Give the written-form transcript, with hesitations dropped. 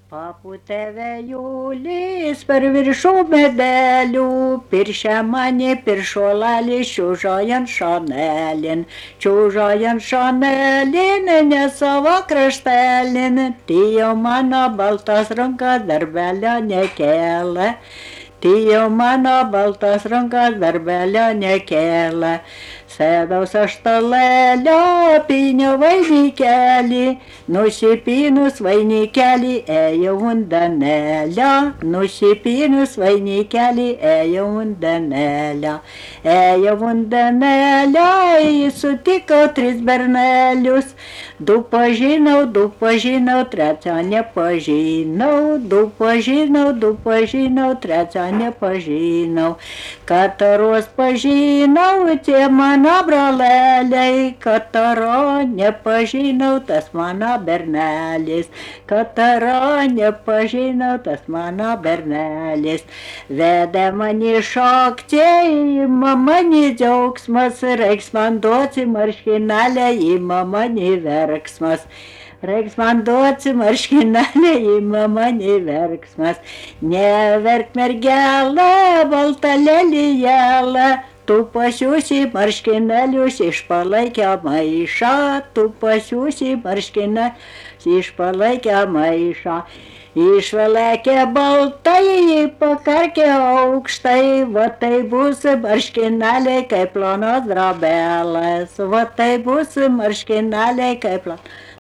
Papūtė vėjulis per viršų medelių, piršia mane piršuolelį, čiužojant šanelin, čiužojant šanelin, ne savo kraštelin, tijo mano baltas rankas darbelio nekėlė. Tijo mano baltas rankas darbelio nekėlė. Sėdaus aš talelio, pyniau vainikelį, nusipynus vainikelį, ėjau ant danelio, nusipynus vainikelį, ėjau ant danelio. Ėjau ant danelio, sutikau tris bernelius, du pažinau, trečio nepažinau, du pažinau, trečio nepažinau. Kataros pažinau, tie mano broleliai, kataro nepažinau, tas mano bernelis, kataro nepažinau, tas mano bernelis. Vedė mane šokti, ima mane džiaugsmas, reiks man duoti marškinėlę, ima mane verksmas. Reiks man duoti marškinėlę, ima mane verksmas. Neverk mergelė, balta lelijėlė, tu pasiūsi marškinėlius iš palaikio maišą, tu pasiūsi marškinėlius iš palaikio maišą. Išvalekė baltai, pakarkė aukštai, va tai bus marškinėliai kaip plonos drobelės, va tai bus marškinėliai kaip plonos.